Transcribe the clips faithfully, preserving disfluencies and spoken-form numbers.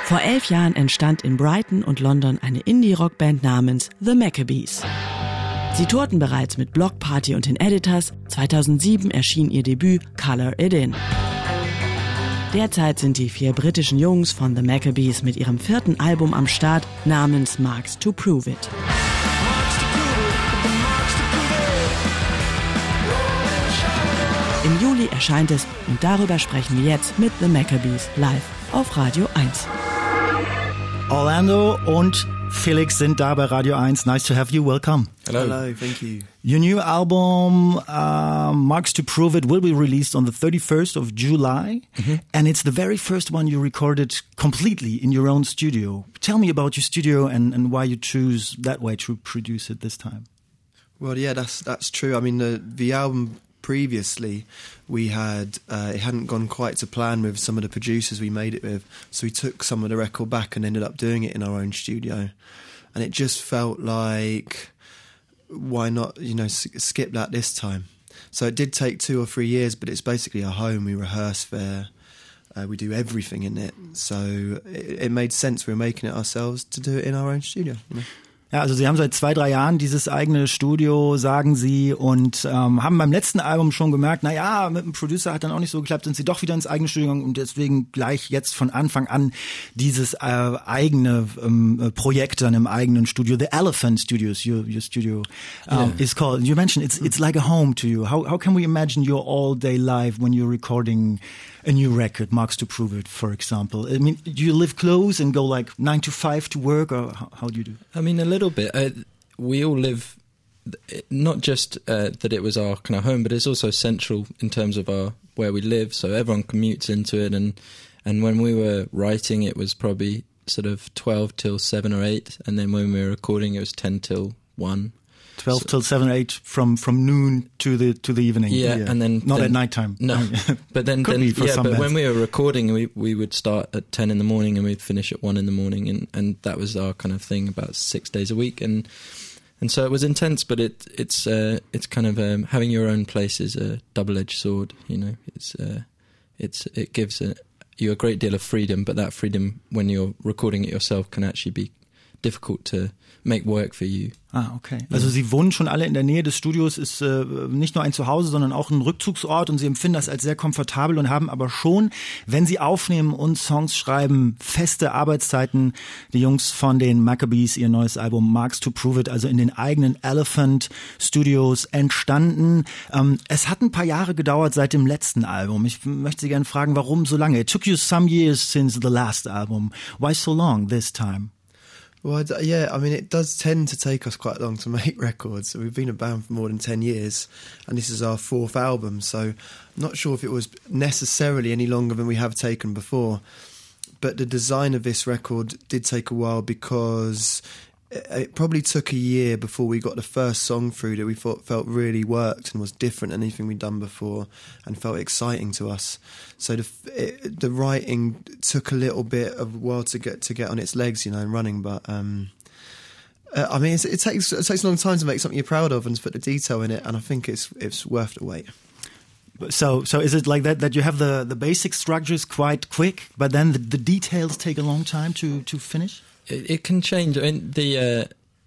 Vor elf Jahren entstand in Brighton und London eine Indie-Rock-Band namens The Maccabees. Sie tourten bereits mit Block Party und den Editors. zweitausendsieben erschien ihr Debüt Color It In. Derzeit sind die vier britischen Jungs von The Maccabees mit ihrem vierten Album am Start namens Marks to Prove It. Im Juli erscheint es und darüber sprechen wir jetzt mit The Maccabees live auf Radio eins. Orlando und Felix sind da bei Radio eins. Nice to have you. Welcome. Hello. Hello, thank you. Your new album, uh, Marks to Prove It, will be released on the thirty-first of July. Mm-hmm. And it's the very first one you recorded completely in your own studio. Tell me about your studio and, and why you choose that way to produce it this time. Well, yeah, that's that's true. I mean, the, the album previously, we had uh, it hadn't gone quite to plan with some of the producers we made it with, so we took some of the record back and ended up doing it in our own studio, and it just felt like, why not, you know, s- skip that this time? So it did take two or three years, but it's basically a home. We rehearse there, uh, we do everything in it, so it, it made sense. We were making it ourselves to do it in our own studio, you know? Ja, also sie haben seit zwei, drei Jahren dieses eigene Studio, sagen sie, und ähm, haben beim letzten Album schon gemerkt, na ja, mit dem Producer hat dann auch nicht so geklappt, sind sie doch wieder ins eigene Studio gegangen und deswegen gleich jetzt von Anfang an dieses äh, eigene ähm, Projekt dann im eigenen Studio. The Elephant Studios, your your studio um, yeah. is called. You mentioned it's it's like a home to you. How how can we imagine your all day life when you're recording a new record, Marks to Prove It, for example? I mean, do you live close and go like nine to five to work, or how, how do you do? I mean, a little bit. Uh, we all live, not just uh, that it was our kind of home, but it's also central in terms of our where we live. So everyone commutes into it, and and when we were writing, it was probably sort of twelve till seven or eight, and then when we were recording, it was ten till one. Twelve so, till seven, eight from, from noon to the to the evening. Yeah, yeah. and then not then, at night time. No, but then, then yeah. But bands. When we were recording, we we would start at ten in the morning and we'd finish at one in the morning, and, and that was our kind of thing, about six days a week, and and so it was intense. But it it's uh, it's kind of um, having your own place is a double-edged sword. You know, it's uh, it's it gives a, you a great deal of freedom, but that freedom when you're recording it yourself can actually be difficult to make work for you. Ah, okay. Also Sie wohnen schon alle in der Nähe des Studios, ist äh, nicht nur ein Zuhause, sondern auch ein Rückzugsort, und Sie empfinden das als sehr komfortabel und haben aber schon, wenn Sie aufnehmen und Songs schreiben, feste Arbeitszeiten. Die Jungs von den Maccabees, ihr neues Album Marks to Prove It, also in den eigenen Elephant Studios entstanden. Ähm, es hat ein paar Jahre gedauert seit dem letzten Album. Ich möchte Sie gerne fragen, warum so lange? It took you some years since the last album. Why so long this time? Well, yeah, I mean, it does tend to take us quite long to make records. We've been a band for more than ten years, and this is our fourth album, so I'm not sure if it was necessarily any longer than we have taken before. But the design of this record did take a while, because it probably took a year before we got the first song through that we thought felt really worked and was different than anything we'd done before and felt exciting to us. So the it, the writing took a little bit of a while to get to get on its legs, you know, and running. But um, uh, I mean, it's, it takes it takes a long time to make something you're proud of and to put the detail in it, and I think it's it's worth the wait. So, so is it like that, that you have the, the basic structures quite quick, but then the, the details take a long time to, to finish? It, it can change. I mean, the uh,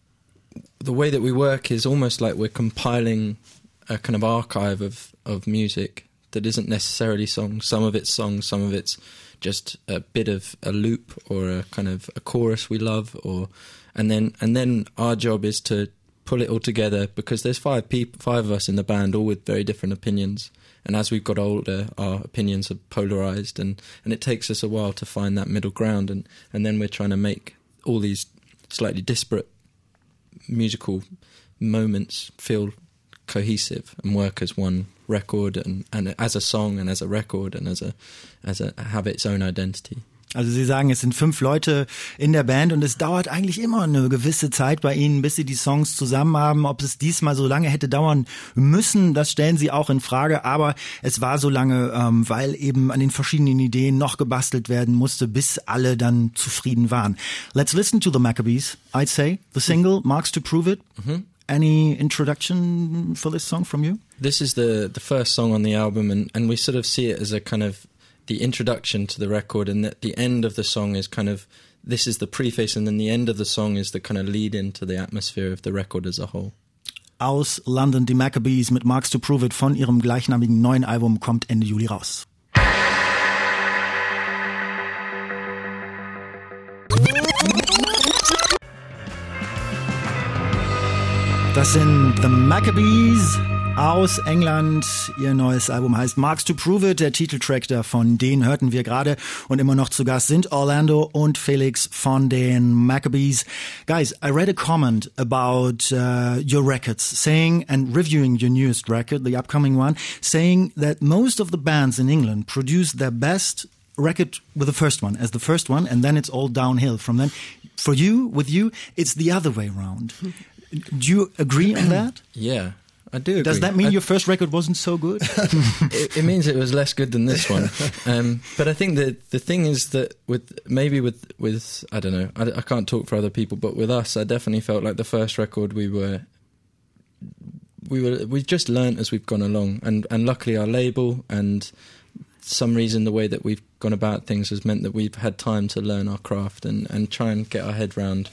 the way that we work is almost like we're compiling a kind of archive of, of music that isn't necessarily songs. Some of it's songs, some of it's just a bit of a loop or a kind of a chorus we love, or and then and then our job is to pull it all together, because there's five people, five of us in the band, all with very different opinions. And as we've got older, our opinions are polarised, and, and it takes us a while to find that middle ground. And, and then we're trying to make all these slightly disparate musical moments feel cohesive and work as one record, and, and as a song and as a record and as a as a have its own identity. Also Sie sagen, es sind fünf Leute in der Band und es dauert eigentlich immer eine gewisse Zeit bei Ihnen, bis Sie die Songs zusammen haben. Ob es diesmal so lange hätte dauern müssen, das stellen Sie auch in Frage. Aber es war so lange, ähm, weil eben an den verschiedenen Ideen noch gebastelt werden musste, bis alle dann zufrieden waren. Let's listen to the Maccabees, I'd say. The single, Marks to Prove It. Mm-hmm. Any introduction for this song from you? This is the, the first song on the album, and, and we sort of see it as a kind of the introduction to the record, and that the end of the song is kind of, this is the preface, and then the end of the song is the kind of lead into the atmosphere of the record as a whole. Aus London, die Maccabees mit Marks to Prove It von ihrem gleichnamigen neuen Album kommt Ende Juli raus. Das sind The Maccabees aus England. Ihr neues Album heißt Marks to Prove It. Der Titeltrack davon, den hörten wir gerade. Und immer noch zu Gast sind Orlando und Felix von den Maccabees. Guys, I read a comment about uh, your records, saying, and reviewing your newest record, the upcoming one, saying that most of the bands in England produce their best record with the first one, as the first one, and then it's all downhill from then. For you, with you, it's the other way around. Do you agree on that? Yeah, I do agree. Does that mean I, your first record wasn't so good? it, it means it was less good than this one. Um, but I think that the thing is that with maybe with with I don't know, I, I can't talk for other people, but with us, I definitely felt like the first record we were we were we just learnt as we've gone along, and and luckily our label and some reason the way that we've gone about things has meant that we've had time to learn our craft and and try and get our head round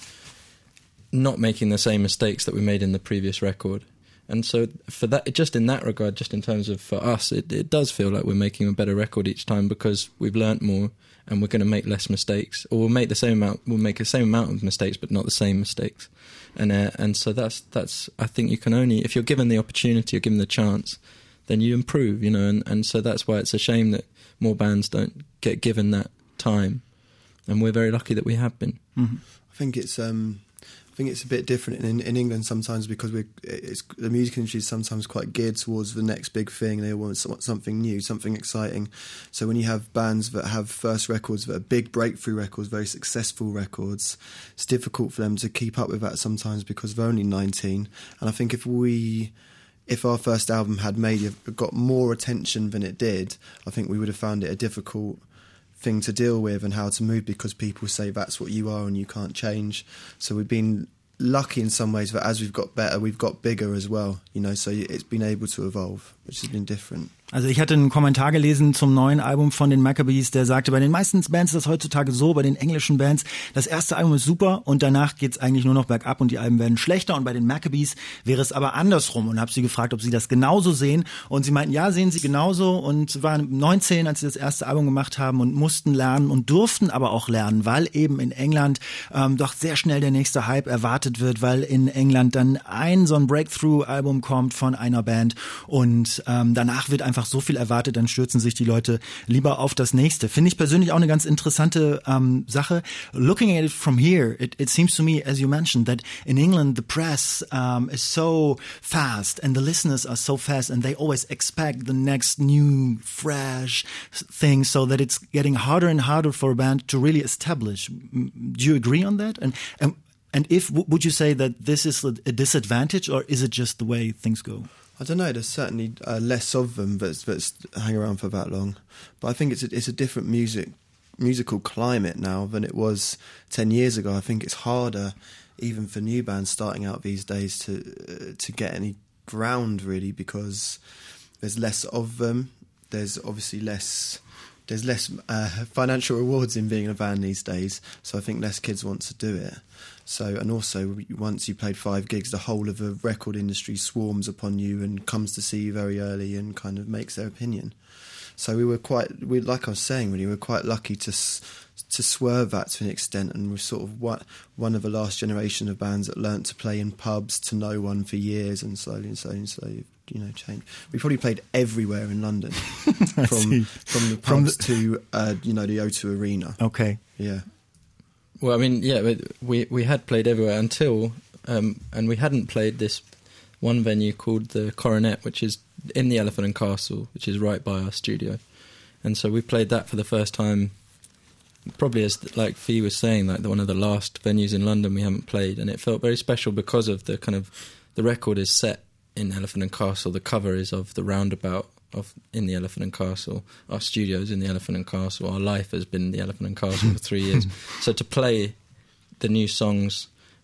not making the same mistakes that we made in the previous record. And so for that, just in that regard, just in terms of for us, it, it does feel like we're making a better record each time because we've learnt more and we're going to make less mistakes, or we'll make the same amount, we'll make the same amount of mistakes, but not the same mistakes. And uh, and so that's that's I think you can only, if you're given the opportunity or given the chance, then you improve, you know. And, and so that's why it's a shame that more bands don't get given that time, and we're very lucky that we have been. Mm-hmm. I think it's um. I think it's a bit different in, in England sometimes because we it's the music industry is sometimes quite geared towards the next big thing. They want something new, something exciting. So when you have bands that have first records that are big breakthrough records, very successful records, it's difficult for them to keep up with that sometimes because they're only nineteen. And I think if we, if our first album had made got more attention than it did, I think we would have found it a difficult thing to deal with and how to move because people say that's what you are and you can't change. So we've been lucky in some ways that as we've got better, we've got bigger as well, you know, so it's been able to evolve, which has been different. Also ich hatte einen Kommentar gelesen zum neuen Album von den Maccabees, der sagte, bei den meisten Bands ist das heutzutage so, bei den englischen Bands, das erste Album ist super und danach geht's eigentlich nur noch bergab und die Alben werden schlechter, und bei den Maccabees wäre es aber andersrum, und habe sie gefragt, ob sie das genauso sehen, und sie meinten, ja, sehen sie genauso, und waren neunzehn, als sie das erste Album gemacht haben, und mussten lernen und durften aber auch lernen, weil eben in England ähm, doch sehr schnell der nächste Hype erwartet wird, weil in England dann ein so ein Breakthrough-Album kommt von einer Band und ähm, danach wird einfach so viel erwartet, dann stürzen sich die Leute lieber auf das nächste. Finde ich persönlich auch eine ganz interessante ähm, Sache. Looking at it from here, it, it seems to me, as you mentioned, that in England the press um, is so fast and the listeners are so fast and they always expect the next new, fresh thing, so that it's getting harder and harder for a band to really establish. Do you agree on that? And and, and if, would you say that this is a disadvantage, or is it just the way things go? I don't know. There's certainly uh, less of them that's, that's hang around for that long, but I think it's a, it's a different music musical climate now than it was ten years ago. I think it's harder, even for new bands starting out these days, to uh, to get any ground really, because there's less of them. There's obviously less. There's less uh, financial rewards in being a band these days, so I think less kids want to do it. So, and also, once you played five gigs, the whole of the record industry swarms upon you and comes to see you very early and kind of makes their opinion. So we were quite, we like I was saying, really, we were quite lucky to to swerve that to an extent, and we're sort of what, one of the last generation of bands that learnt to play in pubs to no one for years, and slowly and slowly and slowly, you know, change. We probably played everywhere in London, from from the pubs from the... to uh, you know, the O two Arena. Okay, yeah. Well, I mean, yeah, we we had played everywhere until, um, and we hadn't played this one venue called the Coronet, which is in the Elephant and Castle, which is right by our studio, and so we played that for the first time. Probably, as like Fee was saying, like the, one of the last venues in London we haven't played, and it felt very special because of the kind of, the record is set in Elephant and Castle. The cover is of the roundabout of in the Elephant and Castle. Our studio's in the Elephant and Castle. Our life has been the Elephant and Castle for three years. So to play the new songs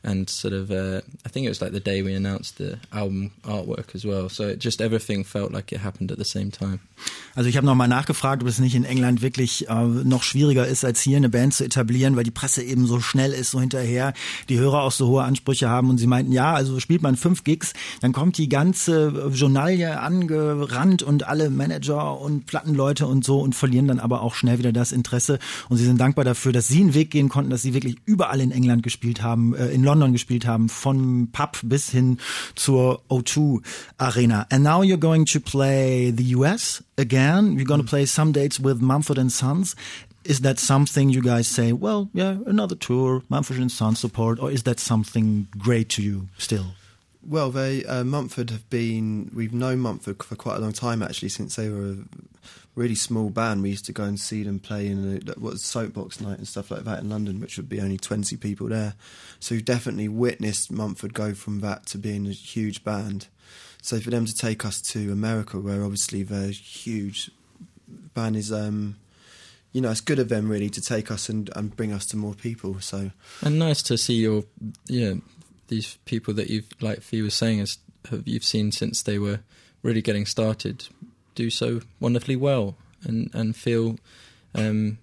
and sort of uh, I think it was like the day we announced the album artwork as well. So it just everything felt like it happened at the same time. Also ich habe nochmal nachgefragt, ob es nicht in England wirklich äh, noch schwieriger ist, als hier eine Band zu etablieren, weil die Presse eben so schnell ist, so hinterher, die Hörer auch so hohe Ansprüche haben und sie meinten, ja, also spielt man fünf Gigs, dann kommt die ganze Journalie angerannt und alle Manager und Plattenleute und so und verlieren dann aber auch schnell wieder das Interesse und sie sind dankbar dafür, dass sie einen Weg gehen konnten, dass sie wirklich überall in England gespielt haben, äh, in London gespielt haben, vom Pub bis hin zur O zwei Arena. And now you're going to play the U S again. You're going to play some dates with Mumford and Sons. Is that something you guys say, well, yeah, another tour, Mumford and Sons support, or is that something great to you still? Well, they uh, Mumford have been. We've known Mumford for quite a long time, actually, since they were a really small band. We used to go and see them play in a, what was Soapbox Night and stuff like that in London, which would be only twenty people there. So we've definitely witnessed Mumford go from that to being a huge band. So for them to take us to America, where obviously they're huge band, is um, you know, it's good of them really to take us and, and bring us to more people. So and nice to see your yeah. these people that you've, like Fee was saying, as have you've seen since they were really getting started, do so wonderfully well and and feel um,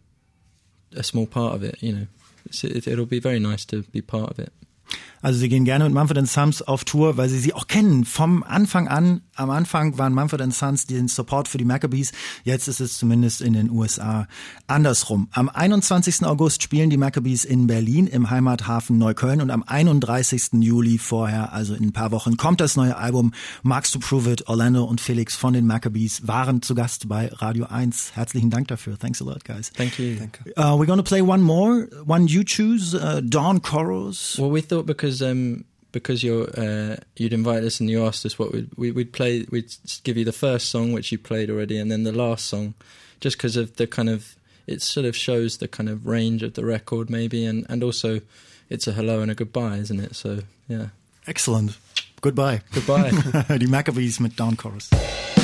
a small part of it. You know, it's, it, it'll be very nice to be part of it. Also sie gehen gerne mit Mumford and Sons auf Tour, weil sie sie auch kennen. Vom Anfang an, am Anfang waren Mumford and Sons den Support für die Maccabees. Jetzt ist es zumindest in den U S A andersrum. Am einundzwanzigsten August spielen die Maccabees in Berlin im Heimathafen Neukölln und am einunddreißigsten Juli vorher, also in ein paar Wochen, kommt das neue Album Marks to Prove It. Orlando und Felix von den Maccabees waren zu Gast bei Radio eins. Herzlichen Dank dafür. Thanks a lot, guys. Thank you. Thank you. Uh, we're going to play one more, one you choose, uh, Dawn Chorus. Well, we thought because um, because you're uh, you'd invited us and you asked us what we'd, we, we'd play, we'd give you the first song, which you played already, and then the last song, just because of the kind of, it sort of shows the kind of range of the record maybe, and, and also it's a hello and a goodbye, isn't it? So, yeah. Excellent. Goodbye. Goodbye. Die Maccabees mit Dawn Chorus.